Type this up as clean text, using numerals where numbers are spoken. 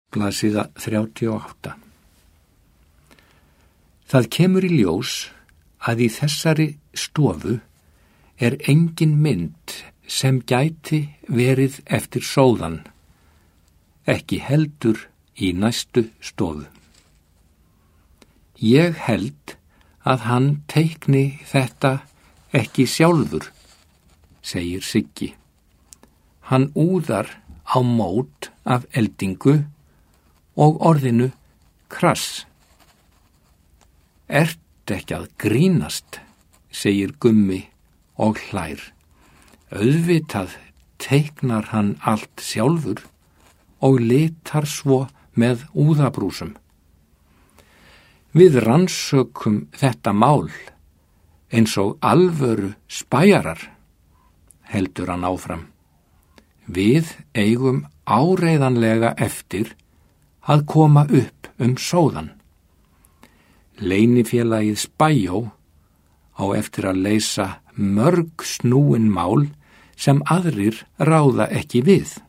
Blaðsíða 38. Það kemur í ljós að í þessari stofu er engin mynd sem gæti verið eftir sóðan, ekki heldur í næstu stofu. Ég held að hann teikni þetta ekki sjálfur, segir Siggi. Hann úðar á mót af eldingu og orðinu krass. Ert ekki að grínast, segir Gummi og hlær. Auðvitað teiknar hann allt sjálfur og litar svo með úðabrúsum. Við rannsökum þetta mál eins og alvöru spæjarar, heldur hann áfram. Við eigum áreiðanlega eftir að koma upp sóðan. Leynifélagið Spæjó á eftir að leysa mörg snúin mál sem aðrir ráða ekki við.